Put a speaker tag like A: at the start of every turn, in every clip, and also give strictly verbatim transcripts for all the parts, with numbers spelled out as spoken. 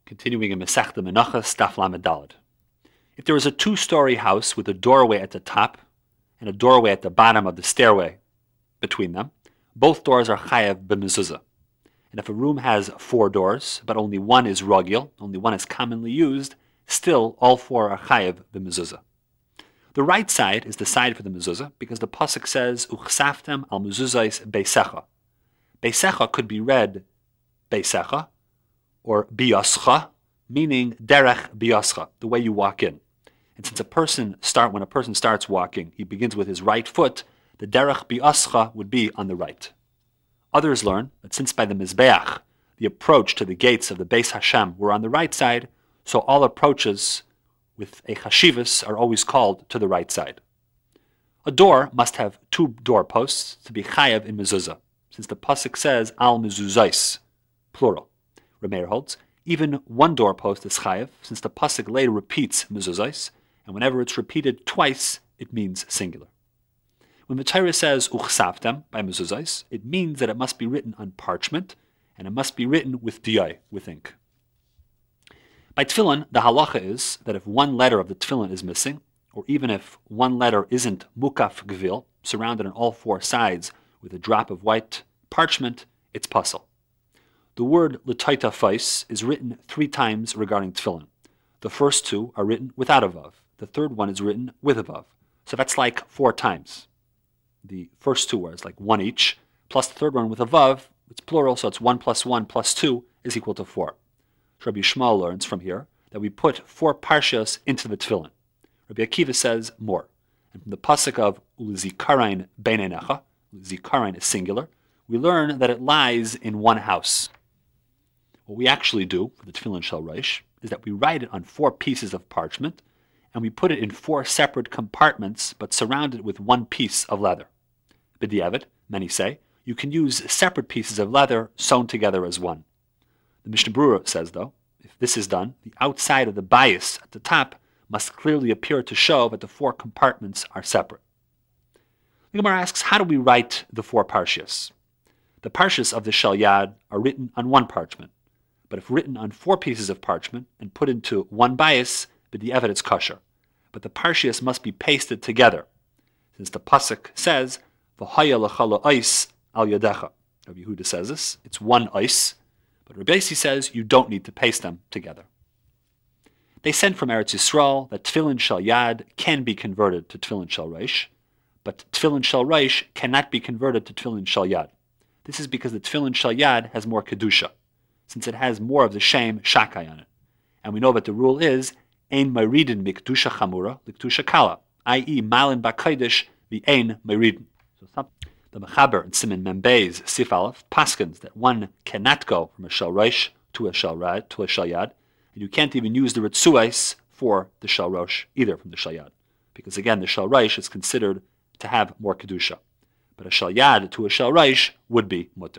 A: Continuing in Masechta Menachos, Daf Lamed Daled. If there is a two-story house with a doorway at the top and a doorway at the bottom of the stairway between them, both doors are chayav b'mezuzah. And if a room has four doors, but only one is rogil, only one is commonly used, still all four are chayav b'mezuzah. The right side is the side for the mezuzah because the pasuk says uchsaftem al mezuzahis beisecha. Beisecha could be read beisecha or biascha, meaning derech biascha, the way you walk in. And since a person start when a person starts walking, he begins with his right foot, the derech biascha would be on the right. Others learn that since by the mizbeach, the approach to the gates of the Beis Hashem were on the right side, so all approaches with a chashivas are always called to the right side. A door must have two doorposts to be chayav in mezuzah, since the pasuk says al mezuzais, plural. Rameir holds, even one doorpost is chayav, since the pasuk later repeats mezuzais, and whenever it's repeated twice, it means singular. When the Torah says uchsaftem by mezuzais, it means that it must be written on parchment, and it must be written with diyai, with ink. By tefillin, the halacha is that if one letter of the tefillin is missing, or even if one letter isn't mukaf gevil, surrounded on all four sides with a drop of white parchment, it's puzzle. The word l'taita fais is written three times regarding tefillin. The first two are written without a vav. The third one is written with a vav. So that's like four times. The first two words, like one each, plus the third one with a vav, it's plural, so it's one plus one plus two is equal to four. Rabbi Yishmael learns from here that we put four parshios into the tefillin. Rabbi Akiva says more. And from the pasuk of ulizikarain beinenecha, ulizikarain is singular, we learn that it lies in one house. What we actually do for the Tefillin Shel Rosh is that we write it on four pieces of parchment, and we put it in four separate compartments, but surround it with one piece of leather. B'diavad, many say, you can use separate pieces of leather sewn together as one. The Mishnah Berurah says, though, if this is done, the outside of the bias at the top must clearly appear to show that the four compartments are separate. The Gemara asks, how do we write the four parshias? The parshias of the Shel Yad are written on one parchment, but if written on four pieces of parchment and put into one bias, b'diavad it's kosher. But the parshias must be pasted together, since the pasuk says, "V'haya l'chala ois al yadecha." Rabbi Yehuda says this, it's one ois, but Rabbi Yossi says you don't need to paste them together. They sent from Eretz Yisrael that Tefillin Shel Yad can be converted to Tefillin Shel Rosh, but Tefillin Shel Rosh cannot be converted to Tefillin Shel Yad. This is because the Tefillin Shel Yad has more kedusha, since it has more of the shem shakai on it. And we know that the rule is, ein meridin mikdusha chamura likdusha kala, that is, malin b'kodesh the ein meridin. So some, the Mechaber in Siman Membeis Sif Aleph paskins that one cannot go from a Shel Rosh to a Shel Rad to a Shel Yad, and you can't even use the Ritzuais for the Shel Rosh either from the Shel Yad, because again the Shel Rosh is considered to have more kedusha, but a Shel Yad to a Shel Rosh would be mutter.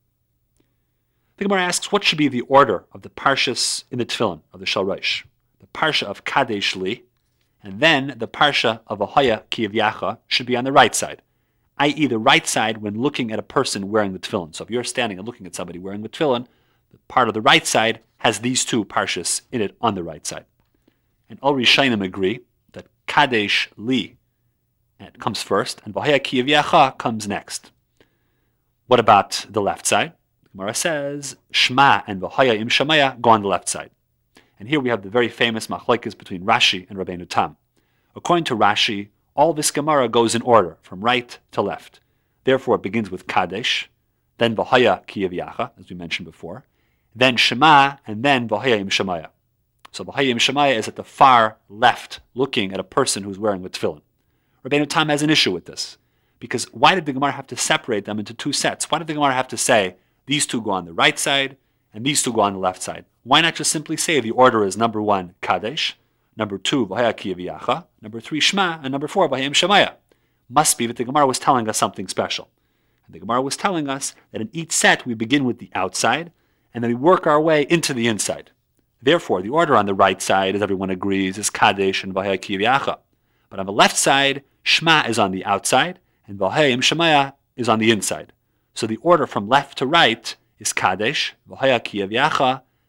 A: The Gemara asks, what should be the order of the parshas in the tefillin of the Shel Rosh? The parsha of Kadesh Li, and then the parsha of Ahoya Kiyavyacha should be on the right side, that is the right side when looking at a person wearing the tefillin. So if you're standing and looking at somebody wearing the tefillin, the part of the right side has these two parshas in it on the right side. And all Rishonim agree that Kadesh Li comes first, and Ahoya Kiyavyacha comes next. What about the left side? Gemara says, Shema and V'haya im Shemaya go on the left side. And here we have the very famous machlokes between Rashi and Rabbeinu Tam. According to Rashi, all this Gemara goes in order, from right to left. Therefore, it begins with Kadesh, then V'haya Kiyavyacha, as we mentioned before, then Shema, and then V'haya im Shemaya. So V'haya im Shemaya is at the far left, looking at a person who's wearing the tefillin. Rabbeinu Tam has an issue with this, because why did the Gemara have to separate them into two sets? Why did the Gemara have to say, these two go on the right side, and these two go on the left side? Why not just simply say the order is number one, Kadesh, number two, V'haya Kiyavyacha, number three, Shema, and number four, V'haya im Shemaya? Must be that the Gemara was telling us something special. And the Gemara was telling us that in each set we begin with the outside, and then we work our way into the inside. Therefore, the order on the right side, as everyone agrees, is Kadesh and V'haya Kiyavyacha. But on the left side, Shema is on the outside, and V'haya im Shemaya is on the inside. So the order from left to right is Kadesh, V'haya Kiyavyacha,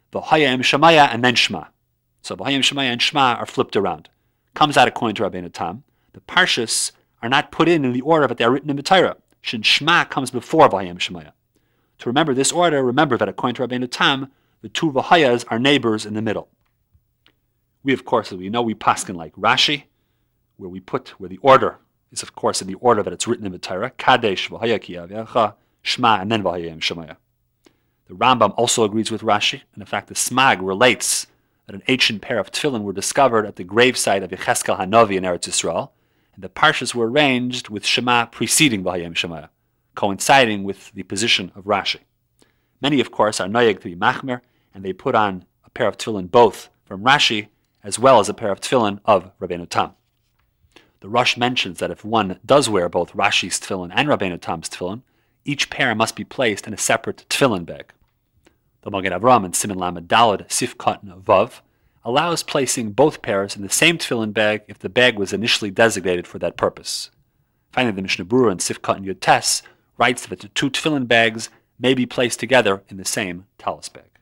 A: V'haya im Shemaya, and then Shema. So V'haya im Shemaya and Shema are flipped around. Comes out according to Rabbeinu Tam. The Parshas are not put in in the order that they are written in the Torah. Shin Shema comes before V'haya im Shemaya. To remember this order, remember that according to Rabbeinu Tam, the two V'hayas are neighbors in the middle. We, of course, as we know, we paskin like Rashi, where we put, where the order is, of course, in the order that it's written in the Torah, Kadesh V'haya ki Yavecha, Shema, and then V'haya im Shemaya. The Rambam also agrees with Rashi, and in fact the Smag relates that an ancient pair of tefillin were discovered at the gravesite of Yecheskel Hanavi in Eretz Yisrael, and the parshas were arranged with Shema preceding V'haya im Shemaya, coinciding with the position of Rashi. Many, of course, are noyeg to be machmer, and they put on a pair of tefillin both from Rashi as well as a pair of tefillin of Rabbeinu Tam. The Rosh mentions that if one does wear both Rashi's tefillin and Rabbeinu Tam's tefillin, each pair must be placed in a separate tefillin bag. The Magen Avram in Siman Lamed Daled Sif Katan Vav allows placing both pairs in the same tefillin bag if the bag was initially designated for that purpose. Finally, the Mishnah Berurah in Sif Katan Yud Tes writes that the two tefillin bags may be placed together in the same talis bag.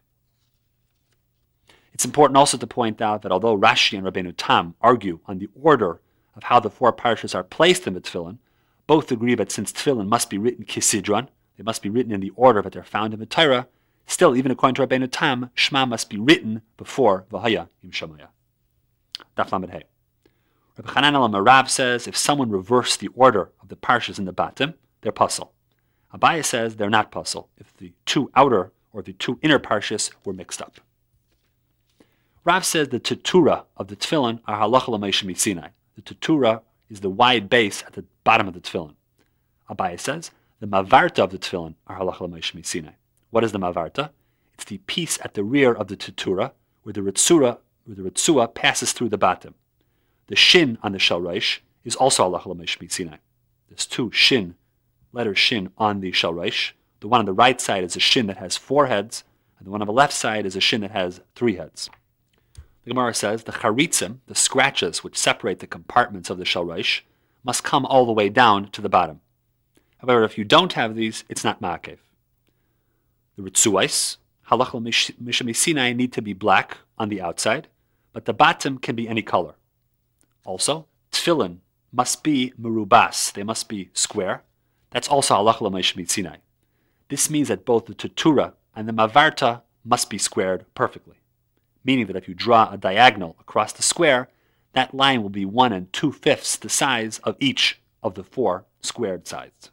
A: It's important also to point out that although Rashi and Rabbeinu Tam argue on the order of how the four parshas are placed in the tefillin, both agree that since tefillin must be written kisidron, they must be written in the order that they're found in the Torah. Still, even according to Rabbeinu Tam, Shema must be written before V'haya im Shemaya. Daf Lamed Hey. Rabbi Chanan Marav says if someone reversed the order of the parshas in the batim, they're puzzle. Abaye says they're not puzzle if the two outer or the two inner parshas were mixed up. Rav says the tetura of the tefillin are halacha l'meisha misinai. The tetura is the wide base at the bottom of the tefillin. Abaye says the mavarta of the tefillin are halacha l'meisha misinai. What is the mavarta? It's the piece at the rear of the tetura where the ritzura, where the ritzua passes through the bottom. The shin on the shalreish is also halacha l'meisha misinai. There's two shin, letter shin on the shalreish. The one on the right side is a shin that has four heads, and the one on the left side is a shin that has three heads. The Gemara says the charitzim, the scratches which separate the compartments of the shalreish, must come all the way down to the bottom. However, if you don't have these, it's not ma'akev. The ritzuais, halacha l'meisha misinai, need to be black on the outside, but the bottom can be any color. Also, tefillin must be merubas, they must be square. That's also halacha l'meisha misinai. This means that both the tetura and the mavarta must be squared perfectly, meaning that if you draw a diagonal across the square, that line will be one and two-fifths the size of each of the four squared sides.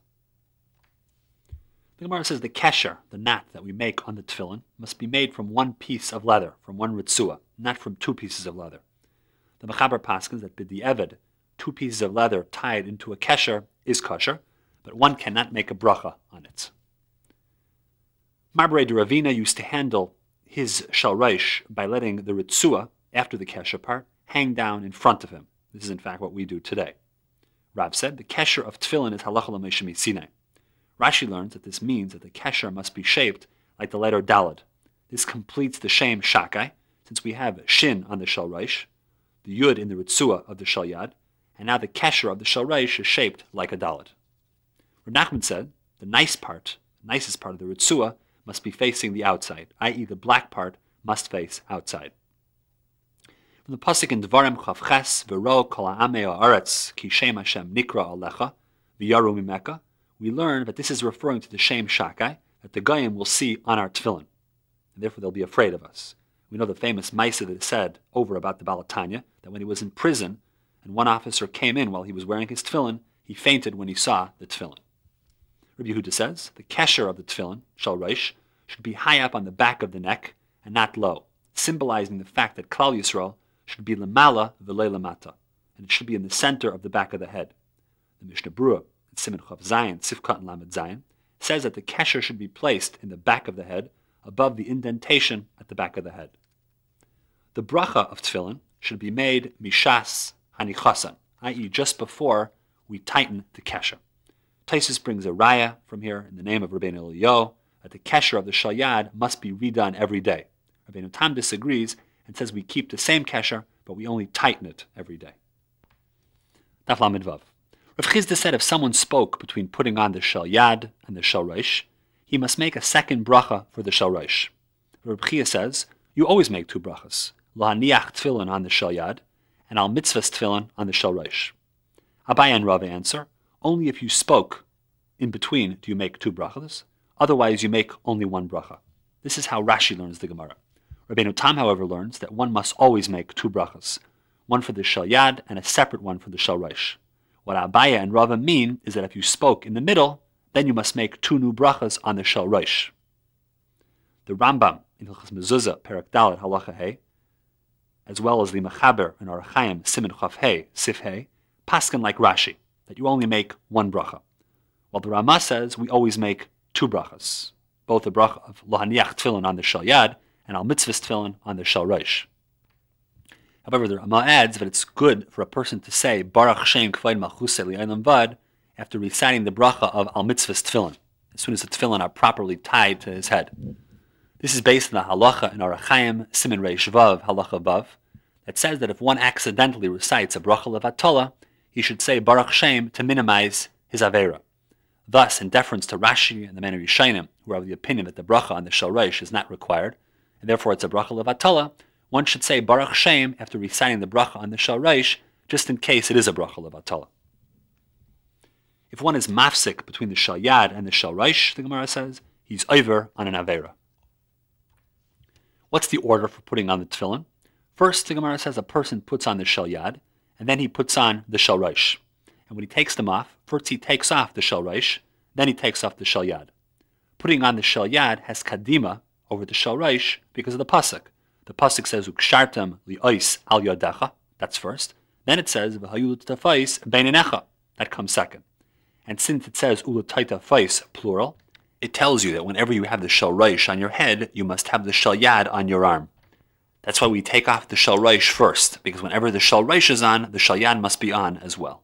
A: The Gemara says the kesher, the knot that we make on the tefillin, must be made from one piece of leather, from one ritzua, not from two pieces of leather. The Mechaber paskins that b'di'eved, two pieces of leather tied into a kesher, is kosher, but one cannot make a bracha on it. Marbrei de Ravina used to handle his shalreish by letting the ritzua, after the kesher part, hang down in front of him. This is in fact what we do today. Rav said the kesher of tefillin is halacha l'meisha misinai. Rashi learns that this means that the kesher must be shaped like the letter daled. This completes the shem shakai, since we have shin on the shalreish, the yud in the ritzua of the shalyad, and now the kesher of the shalreish is shaped like a daled. Rav Nachman said the nice part, the nicest part of the ritzua, must be facing the outside, that is the black part must face outside. From the pasuk in Devarim Chav Ches, V'ro kol ha'amei ha'aretz ki shem Hashem nikra alecha v'yaru mimeka, we learn that this is referring to the shem shakai that the goyim will see on our tefillin, and therefore they'll be afraid of us. We know the famous ma'aseh that is said over about the Baal Tanya, that when he was in prison and one officer came in while he was wearing his tefillin, he fainted when he saw the tefillin. Rabbi Yehuda says the kesher of the tefillin, shalreish, should be high up on the back of the neck and not low, symbolizing the fact that Klal Yisrael should be lemala v'lei lamata, and it should be in the center of the back of the head. The Mishnah Berurah, in Siman Chav Zayin, Sifkat and Lamed Zayin, says that the kesher should be placed in the back of the head, above the indentation at the back of the head. The bracha of tefillin should be made mishas hanichasan, that is just before we tighten the kesher. Taisus brings a raya from here in the name of Rabbeinu Eliyahu that the kesher of the shalyad must be redone every day. Rabbeinu Tam disagrees and says we keep the same kesher, but we only tighten it every day. Daf Lamed Vav. Rav Chizda said if someone spoke between putting on the shalyad and the shalreish, he must make a second bracha for the shalreish. Rav Chia says you always make two brachas. Lahaniach tefillin on the shel yad, and al mitzvahs tefillin on the shel rosh. Abaye and Rava answer, only if you spoke in between do you make two brachas. Otherwise, you make only one bracha. This is how Rashi learns the Gemara. Rabbeinu Tam, however, learns that one must always make two brachas, one for the shel yad and a separate one for the shel rosh. What Abaye and Rava mean is that if you spoke in the middle, then you must make two new brachas on the shel rosh. The Rambam in Hilchos Mezuzah, Perek Dalet, Halacha Hey, as well as the Mechaber in Orach Chaim, Siman Chaf Hey, Sif Hey, paskin like Rashi, that you only make one bracha. While the Rama says we always make two brachas, both the bracha of Lahaniach tefillin on the shel yad and al mitzvahs tefillin on the shel rosh. However, the Rama adds that it's good for a person to say Baruch Shem K'vayid Malchusei Li'olam Vad after reciting the bracha of al mitzvahs tefillin, as soon as the tefillin are properly tied to his head. This is based on the halacha in Orach Chaim, Siman Reish Vav, Halacha Vav, that says that if one accidentally recites a bracha levatala, he should say Baruch Shem to minimize his avera. Thus, in deference to Rashi and the many Rishonim, who are of the opinion that the bracha on the shel rosh is not required, and therefore it's a bracha levatala, one should say Baruch Shem after reciting the bracha on the shel rosh, just in case it is a bracha levatala. If one is mafsik between the shel yad and the shel rosh, the Gemara says, he's over on an avera. What's the order for putting on the tefillin? First, the Gemara says a person puts on the shel yad, and then he puts on the shel rosh. And when he takes them off, first he takes off the shel rosh, then he takes off the shel yad. Putting on the shel yad has kadima over the shel rosh because of the pasuk. The pasuk says ukshartem li'ois al yodecha. That's first. Then it says v'hayu l'tafais beinenecha. That comes second. And since it says u'l'taita fais plural, it tells you that whenever you have the shel rosh on your head, you must have the shel yad on your arm. That's why we take off the shel rosh first, because whenever the shel rosh is on, the shel yad must be on as well.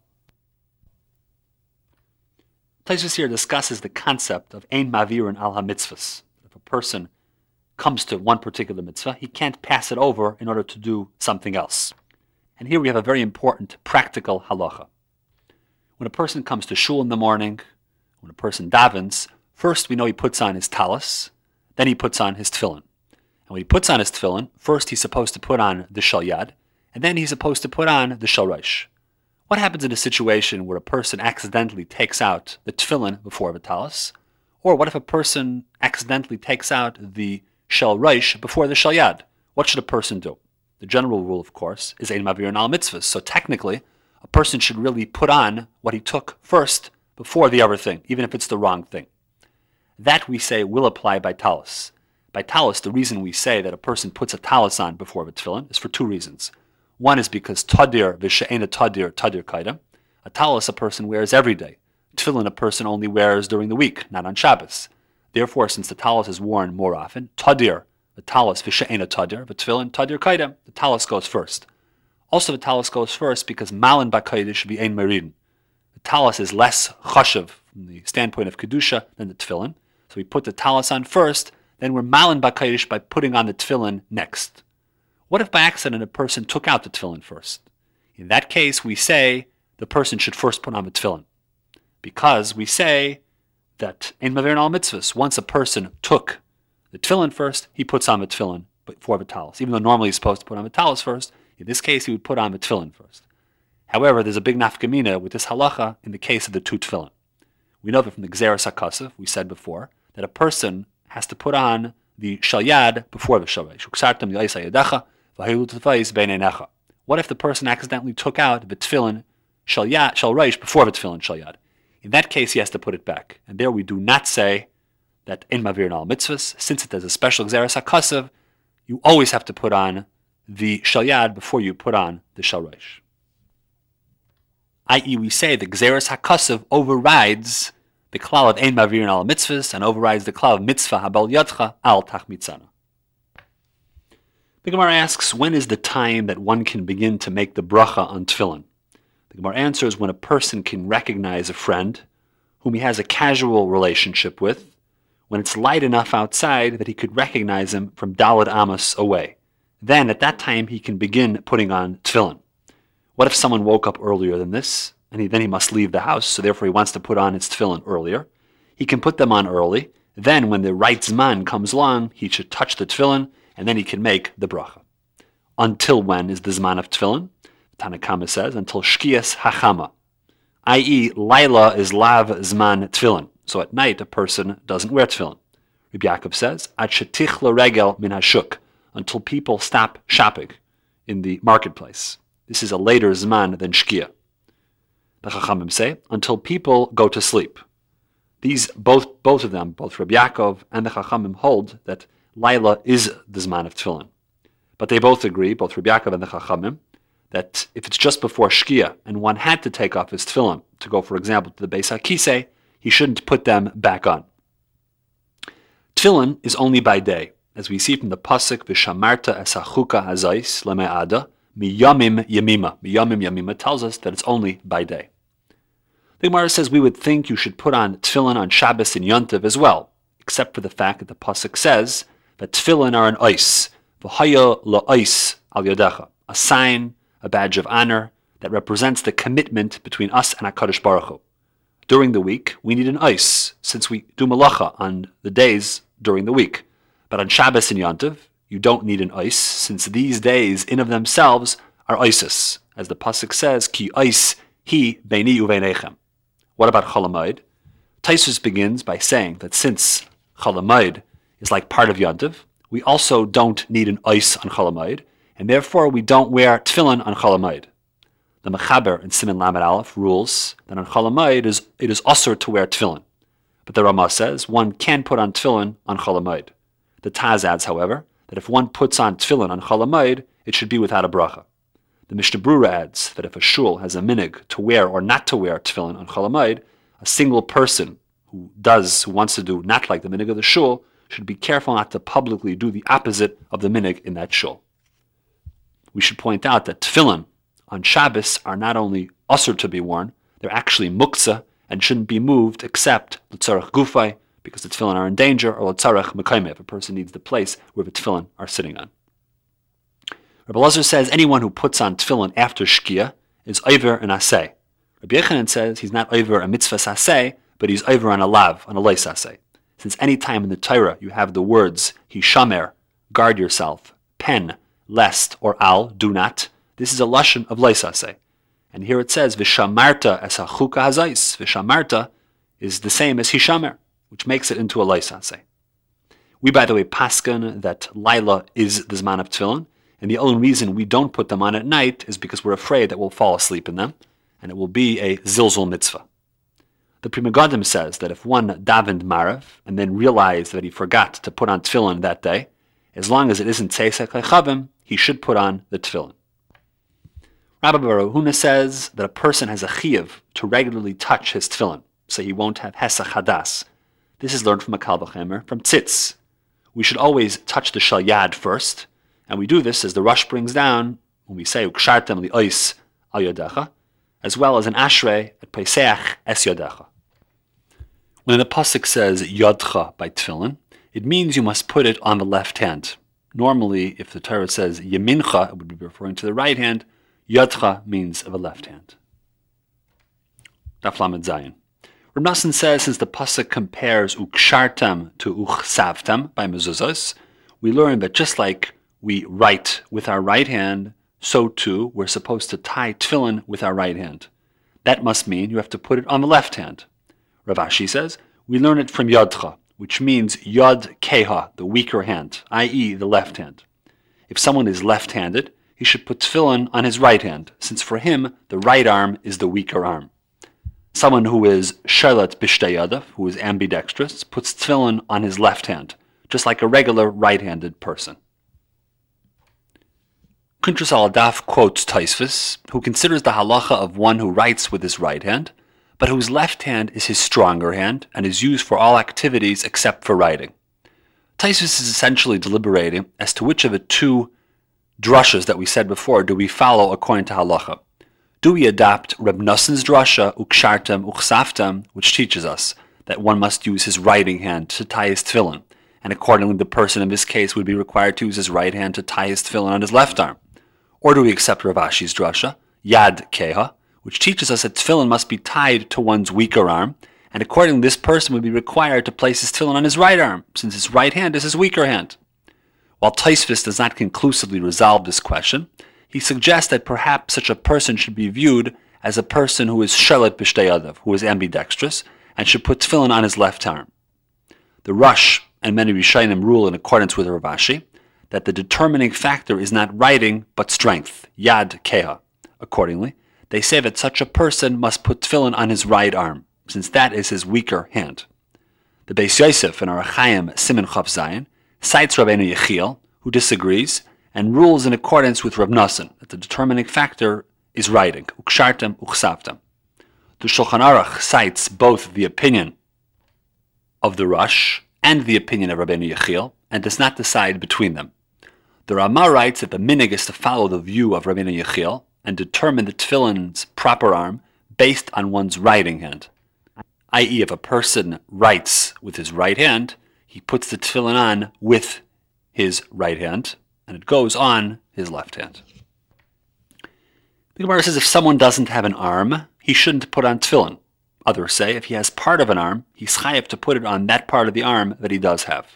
A: Tosfos here discusses the concept of ein mavirin al ha-mitzvahs. If a person comes to one particular mitzvah, he can't pass it over in order to do something else. And here we have a very important practical halacha. When a person comes to shul in the morning, when a person davens, first we know he puts on his talis, then he puts on his tefillin. And when he puts on his tefillin, first he's supposed to put on the shel yad, and then he's supposed to put on the shel rosh. What happens in a situation where a person accidentally takes out the tefillin before the talis? Or what if a person accidentally takes out the shel rosh before the shel yad? What should a person do? The general rule, of course, is ein mavirin al mitzvahs. So technically, a person should really put on what he took first before the other thing, even if it's the wrong thing. That, we say, will apply by talis. By talis, the reason we say that a person puts a talis on before the tefillin is for two reasons. One is because tadir v'she'ena tadir tadir kaida. A talis a person wears every day. Tefillin a person only wears during the week, not on Shabbos. Therefore, since the talis is worn more often, tadir, the talis v'she'ena tadir, the tefillin tadir kaida, the talis goes first. Also, the talis goes first because malin b'kaidish should be ein meridin. The talis is less chashav from the standpoint of kedusha than the tefillin. So we put the talis on first, then we're malin b'kaidish by putting on the tefillin next. What if by accident a person took out the tefillin first? In that case, we say the person should first put on the tefillin, because we say that in mavirin al mitzvahs, once a person took the tefillin first, he puts on the tefillin before the talis. Even though normally he's supposed to put on the talis first, in this case he would put on the tefillin first. However, there's a big nafkamina with this halacha in the case of the two tefillin. We know that from the Gzeras HaKasav, we said before, that a person has to put on the shel yad before the shel rosh. What if the person accidentally took out the tefillin shel yad, shel rosh before the tefillin shel yad? In that case, he has to put it back. And there we do not say that in mavirin al mitzvahs, since it has a special Gzeras HaKasav, you always have to put on the shel yad before you put on the shel rosh. that is, we say the Gzeras HaKasav overrides the klal of ein mavirin al mitzvahs and overrides the klal of mitzvah habal yadcha al tachmitzana. The Gemara asks, when is the time that one can begin to make the bracha on tefillin? The Gemara answers, when a person can recognize a friend whom he has a casual relationship with, when it's light enough outside that he could recognize him from daled amos away. Then, at that time, he can begin putting on tefillin. What if someone woke up earlier than this, and he, then he must leave the house, so therefore he wants to put on his tefillin earlier? He can put them on early. Then, when the right zman comes along, he should touch the tefillin, and then he can make the bracha. Until when is the Zman of Tefillin? Tanna Kama says, until Shkias Hachama, that is, Laila is Lav Zman Tefillin. So at night, a person doesn't wear tefillin. Rabbi Yaakov says, Ad shetich l'regel min hashuk, until people stop shopping in the marketplace. This is a later Zman than Shkia. The Chachamim say, until people go to sleep. These, both both of them, both Rabbi Yaakov and the Chachamim, hold that Laila is the Zman of tefillin. But they both agree, both Rabbi Yaakov and the Chachamim, that if it's just before Shkia and one had to take off his tefillin to go, for example, to the Beis HaKisei, he shouldn't put them back on. Tefillin is only by day, as we see from the pasuk V'shamarta es hachuka hazais leme'ada miyamim yamima. Miyamim yamima tells us that it's only by day. The Gemara says we would think you should put on tefillin on Shabbos and Yontiv as well, except for the fact that the pasuk says that tefillin are an ois, v'haya la'ois al yodecha, a sign, a badge of honor that represents the commitment between us and HaKadosh Baruch Hu. During the week, we need an ois, since we do malacha on the days during the week. But on Shabbos and Yontiv, you don't need an ois, since these days in of themselves are oisis, as the pasuk says, Ki ois hi beini uveinechem. What about Chol Hamoed? Taisus begins by saying that since Chol Hamoed is like part of Yontiv, we also don't need an ois on Chol Hamoed, and therefore we don't wear tefillin on Chol Hamoed. The Mechaber in Siman Lamed Aleph rules that on Chol Hamoed is it is osur to wear tefillin, but the Ramah says one can put on tefillin on Chol Hamoed. The Taz adds, however, that if one puts on tefillin on Chol Hamoed, it should be without a bracha. The Mishnah Brura adds that if a shul has a minig to wear or not to wear tefillin on Chol Hamoed, a single person who does, who wants to do not like the minig of the shul, should be careful not to publicly do the opposite of the minig in that shul. We should point out that tefillin on Shabbos are not only osur to be worn, they're actually muktzah and shouldn't be moved except l'tzarech gufay, because the tefillin are in danger, or l'tzarech mekayme, if a person needs the place where the tefillin are sitting on. Rabbi Elazar says anyone who puts on tefillin after shkia is over an aseh. Rabbi Yechanan says he's not over a mitzvah aseh, but he's over on a lav, on a leis aseh. Since any time in the Torah you have the words hishamer, guard yourself, pen, lest, or al, do not, this is a lashon of leis aseh. And here it says v'shamarta es hachuka hazais. V'shamarta is the same as hishamer, which makes it into a leis aseh. We, by the way, paskin that Laila is the Zman of tefillin, and the only reason we don't put them on at night is because we're afraid that we'll fall asleep in them, and it will be a zilzul mitzvah. The Pri Megadim says that if one davened Marav and then realized that he forgot to put on tefillin that day, as long as it isn't Tzeisek Lechavim, he should put on the tefillin. Rabbi Baruch Huna says that a person has a chiyuv to regularly touch his tefillin, so he won't have hesach hadas. This is learned from a Kal V'chemer, from Tzitz. We should always touch the shalyad first, and we do this as the Rush brings down when we say ukshartem li'ois al yodecha, as well as an ashrei at Pesach es yodecha. When the pasuk says yodcha by tefillin, it means you must put it on the left hand. Normally, if the Torah says yemincha, it would be referring to the right hand. Yodcha means of a left hand. Daf Lamed Zayin. Reb Nosson says since the pasuk compares ukshartem to uchsavtem by mezuzos, we learn that just like we write with our right hand, so too we're supposed to tie tefillin with our right hand. That must mean you have to put it on the left hand. Rav Ashi says we learn it from yodcha, which means yod keha, the weaker hand, that is the left hand. If someone is left-handed, he should put tefillin on his right hand, since for him the right arm is the weaker arm. Someone who is shalat b'shtei yadav, who is ambidextrous, puts tefillin on his left hand, just like a regular right-handed person. Kuntres al Daf quotes Tosfos, who considers the halacha of one who writes with his right hand, but whose left hand is his stronger hand and is used for all activities except for writing. Tosfos is essentially deliberating as to which of the two drashas that we said before do we follow according to halacha. Do we adopt Reb Nosson's drasha, ukshartem uchsaftem, which teaches us that one must use his writing hand to tie his tefillin, and accordingly the person in this case would be required to use his right hand to tie his tefillin on his left arm? Or do we accept Rav Ashi's drasha, yad keha, which teaches us that tefillin must be tied to one's weaker arm, and accordingly this person would be required to place his tefillin on his right arm, since his right hand is his weaker hand? While Tosfos does not conclusively resolve this question, he suggests that perhaps such a person should be viewed as a person who is shalit b'shtei yadav, who is ambidextrous, and should put tefillin on his left arm. The Rosh and many Rishonim rule in accordance with Rav Ashi that the determining factor is not writing but strength, yad keha. Accordingly, they say that such a person must put tefillin on his right arm, since that is his weaker hand. The Beis Yosef in Orach Chaim Siman Chav Zayin cites Rabbeinu Yechiel, who disagrees, and rules in accordance with Rav Nosson that the determining factor is writing, ukshartem uchsavtem. The Shulchan Aruch cites both the opinion of the Rosh and the opinion of Rabbeinu Yechiel, and does not decide between them. The Ramah writes that the minig is to follow the view of Rabbeinu Yechiel and determine the tefillin's proper arm based on one's writing hand, that is, if a person writes with his right hand, he puts the tefillin on with his right hand, and it goes on his left hand. The Gemara says if someone doesn't have an arm, he shouldn't put on tefillin. Others say if he has part of an arm, he's chayav to put it on that part of the arm that he does have.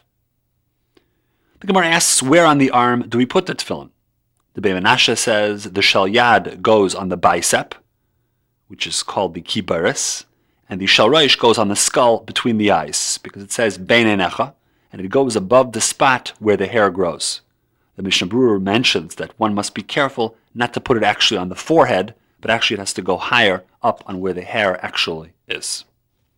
A: The Gemara asks, where on the arm do we put the tefillin? The Beit Menashe says the shel yad goes on the bicep, which is called the kibaris, and the shel rosh goes on the skull between the eyes, because it says bein einecha, and it goes above the spot where the hair grows. The Mishnah Berurah mentions that one must be careful not to put it actually on the forehead, but actually it has to go higher up on where the hair actually is.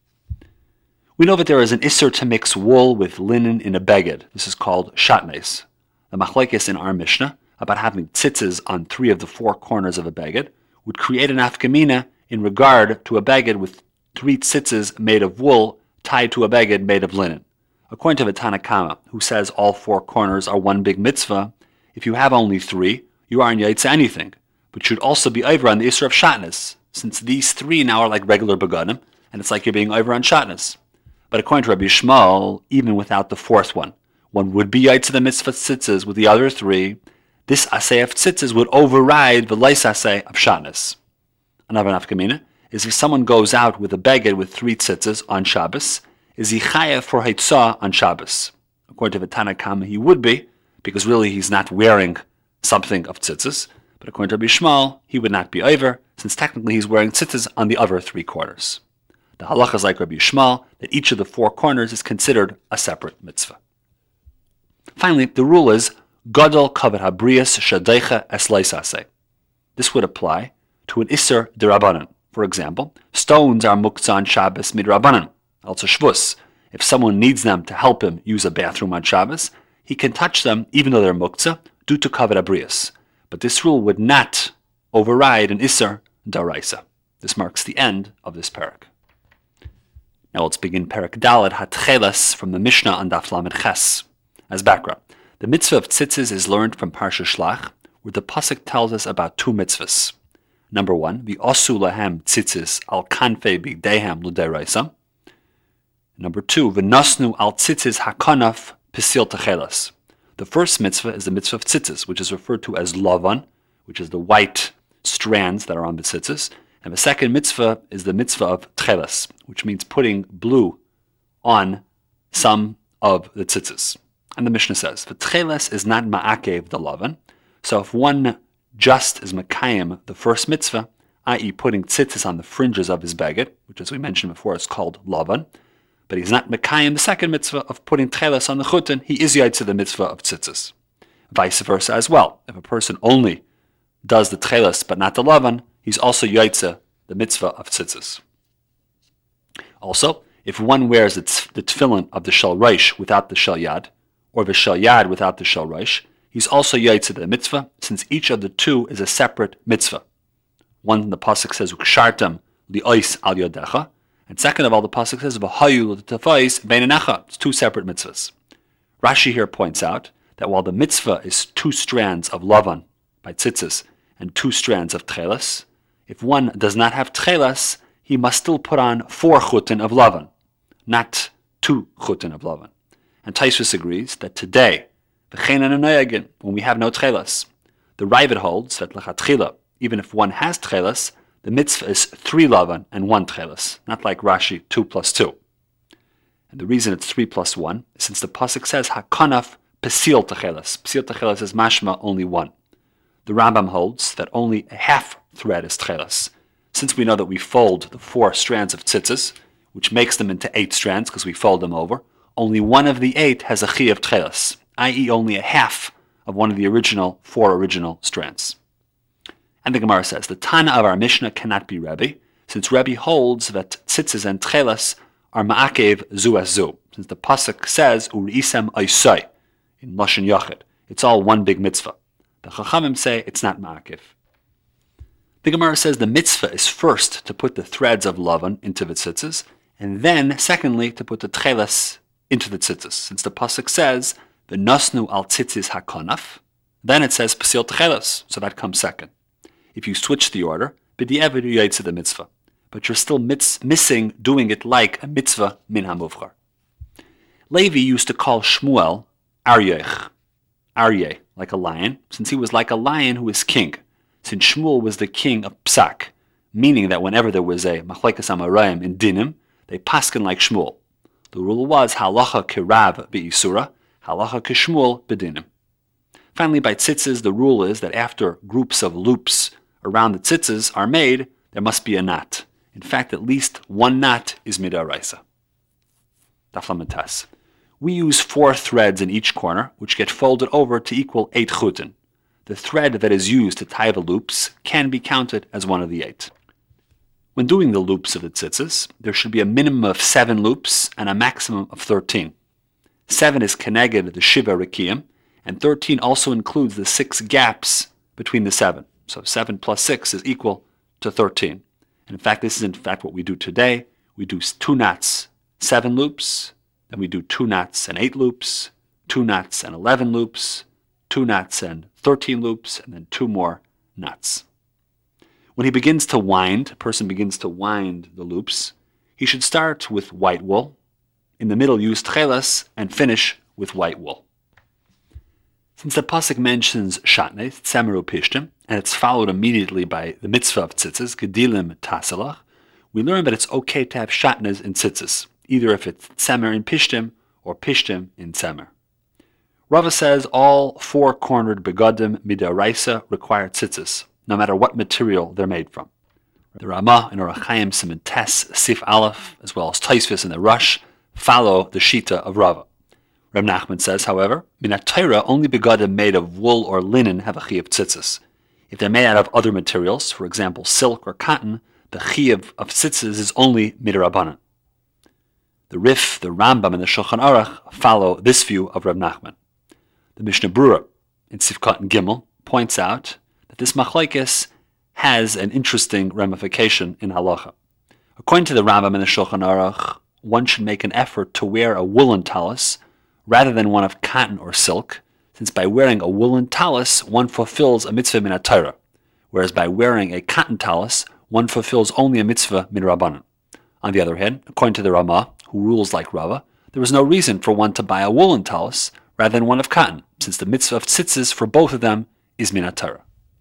A: We know that there is an isser to mix wool with linen in a beged. This is called shatnes. The machlekes in our Mishnah about having tzitzes on three of the four corners of a beged would create an afkamina in regard to a beged with three tzitzes made of wool tied to a beged made of linen. According to the Tanna Kama, who says all four corners are one big mitzvah, if you have only three, you aren't yaitza anything, but should also be over on the isser of shatnes, since these three now are like regular begadim, and it's like you're being over on shatnes. But according to Rabbi Yishmael, even without the fourth one, one would be yaitza the mitzvah tzitzes with the other three. This asay of tzitzes would override the leis asay of shatnes. Another nafkamina is if someone goes out with a beged with three tzitzes on Shabbos, is he chayav for haitzah on Shabbos? According to the Tanna Kama, he would be, because really he's not wearing something of tzitzes. But according to Rabbi Yishmael, he would not be over, since technically he's wearing tzitzes on the other three corners. The halacha is like Rabbi Yishmael, that each of the four corners is considered a separate mitzvah. Finally, the rule is gadol kavod habrias shadeicha es leis aseh. This would apply to an isser derabanan. For example, stones are muktzah on Shabbos midrabanan, also shvus. If someone needs them to help him use a bathroom on Shabbos, he can touch them even though they're muktzah due to kavod habrias. But this rule would not override an isser daraisa. This marks the end of this parak. Now let's begin parak Daled Hatcheles from the Mishnah on Daf Lamed Ches. As background, the mitzvah of tzitzis is learned from Parsha Shlach, where the pasuk tells us about two mitzvahs. Number one, the osu lahem tzitzis al kanfei bigdehem l'deraisa. Number two, v'nosnu al tzitzis hakanaf pisil techeles. The first mitzvah is the mitzvah of tzitzis, which is referred to as lavan, which is the white strands that are on the tzitzis. And the second mitzvah is the mitzvah of tcheles, which means putting blue on some of the tzitzis. And the Mishnah says, the tcheles is not ma'akev the lavan. So if one just is makayim the first mitzvah, that is putting tzitzis on the fringes of his beged, which as we mentioned before is called lavan, but he's not makayim the second mitzvah of putting tcheles on the chutin, he is yaitze the mitzvah of tzitzis. Vice versa as well. If a person only does the tcheles but not the lavan, he's also yaitze the mitzvah of tzitzis. Also, if one wears the, tf- the tefillin of the shel rosh without the shel yad, or the shel yad without the shel rosh, he's also yaitze the mitzvah, since each of the two is a separate mitzvah. One, the pasuk says, ukshartem li'ois al yodecha, and second of all, the pasuk says, v'hayu l'tefais beinenecha. It's two separate mitzvahs. Rashi here points out that while the mitzvah is two strands of lavan by tzitzis and two strands of tcheles, if one does not have tcheles, he must still put on four chutin of lavan, not two chutin of lavan. And Tosfos agrees that today, when we have no tcheles, the Ravid holds that lechatchila, even if one has tcheles, the mitzvah is three lavan and one tcheles, not like Rashi, two plus two. And the reason it's three plus one is since the pasuk says hakanaf Pesil Techeles. Pesil Techeles is mashma only one. The Rambam holds that only a half thread is Techeles. Since we know that we fold the four strands of tzitzis, which makes them into eight strands because we fold them over, only one of the eight has a chi of Techeles, that is only a half of one of the original four original strands. And the Gemara says, the Tana of our Mishnah cannot be Rebbe, since Rebbe holds that tzitzis and Techeles are ma'akev zu as zu, since the pasuk says, Uri'isem oisai, in Lashon Yachid. It's all one big mitzvah. The Chachamim say it's not ma'akev. The Gemara says the mitzvah is first to put the threads of lavan into the tzitzis, and then, secondly, to put the Techeles into the tzitzis. Since the pasuk says, V'nosnu al tzitzis hakonaf, then it says Pesil Techeles, so that comes second. If you switch the order, b'di'evid you yaitze the mitzvah, but you're still mitz- missing doing it like a mitzvah min hamuvchar. Levi used to call Shmuel Aryeh, Aryeh, like a lion, since he was like a lion who is king, since Shmuel was the king of Psak, meaning that whenever there was a machlekes amarayim in dinim, they paskin like Shmuel. The rule was halacha kirav be'isura, halacha kishmuel b'dinim. Finally, by tzitzis, the rule is that after groups of loops around the tzitzis are made, there must be a knot. In fact, at least one knot is midaraisa. Daf Lamed Tes. We use four threads in each corner, which get folded over to equal eight chutin. The thread that is used to tie the loops can be counted as one of the eight. When doing the loops of the tzitzis, there should be a minimum of seven loops and a maximum of thirteen. Seven is keneged the shiva rikiyim, and thirteen also includes the six gaps between the seven. So seven plus six is equal to thirteen. And in fact, this is in fact what we do today. We do two knots, seven loops, then we do two knots and eight loops, two knots and eleven loops, two knots and thirteen loops, and then two more knots. When he begins to wind, a person begins to wind the loops, he should start with white wool, in the middle use Techeles, and finish with white wool. Since the pasuk mentions shatnez, tzemeru pishtim, and it's followed immediately by the mitzvah of tzitzis, gedilim taselach, we learn that it's okay to have shatnez in tzitzis, either if it's tzemer in pishtim or pishtim in tzemer. Rava says all four-cornered begadim midaraisa require tzitzis, no matter what material they're made from. The Ramah and Orach Chaim Siman Tes Sif Aleph, as well as Tosfos and the Rush, follow the Shita of Rava. Reb Nachman says, however, Minat Torah only begadim made of wool or linen have a chi of tzitzis. If they're made out of other materials, for example silk or cotton, the chi of, of tzitzis is only midarabanan. The Rif, the Rambam, and the Shulchan Aruch follow this view of Reb Nachman. The Mishnah Brura in Sifkat and Gimel points out that this machlekes has an interesting ramification in halacha. According to the Rambam and the Shulchan Aruch, one should make an effort to wear a woolen talus rather than one of cotton or silk, since by wearing a woolen talus, one fulfills a mitzvah min Torah, whereas by wearing a cotton talus, one fulfills only a mitzvah min Rabbanan. On the other hand, according to the Ramah, who rules like Rava, there is no reason for one to buy a woolen talus rather than one of cotton, since the mitzvah of tzitzis for both of them is min Torah.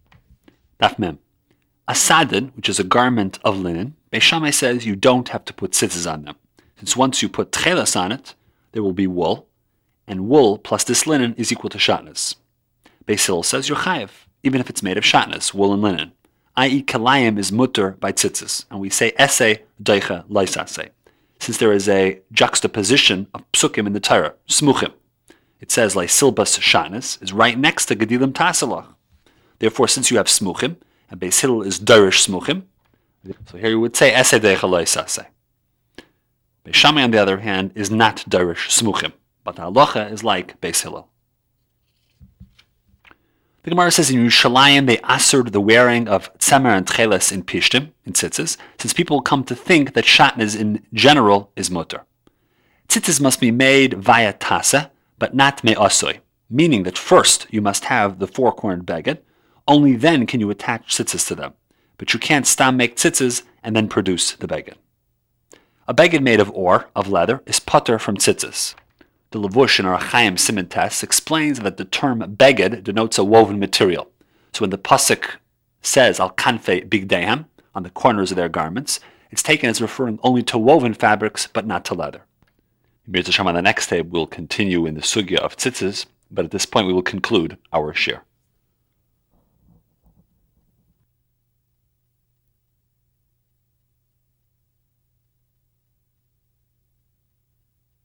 A: Daf Mem. A sadin, which is a garment of linen, Beis Shammai says you don't have to put tzitzis on them, since once you put Techeles on it, there will be wool, and wool plus this linen is equal to shatnez. Beis Hillel says you're chayev, even if it's made of shatnez, wool and linen, that is kalayim is mutter by tzitzis, and we say esse doicha loisase, since there is a juxtaposition of psukim in the Torah, smuchim. It says like silbas shatnez is right next to gedilim taselach. Therefore, since you have smuchim, and Beis Hillel is derish smuchim, so here you would say esse doicha loisase. Beis Shammai, on the other hand, is not derish smuchim, but the halacha is like Beis Hillel. The Gemara says in Yerushalayim they assured the wearing of tzemer and tcheles in pishtim, in tzitzis, since people come to think that shatnez in general is mutter. Tzitzis must be made via tasa, but not me'asoi, meaning that first you must have the four-cornered beged, only then can you attach tzitzis to them, but you can't stam make tzitzis and then produce the beged. A beged made of ore, of leather, is putter from tzitzis. The Levush in Orach Chaim Siman Tes explains that the term beged denotes a woven material. So when the pasuk says al kanfei bigdeihem, on the corners of their garments, it's taken as referring only to woven fabrics, but not to leather. On the next tape, we'll continue in the sugya of tzitzis But at this point we will conclude our shir.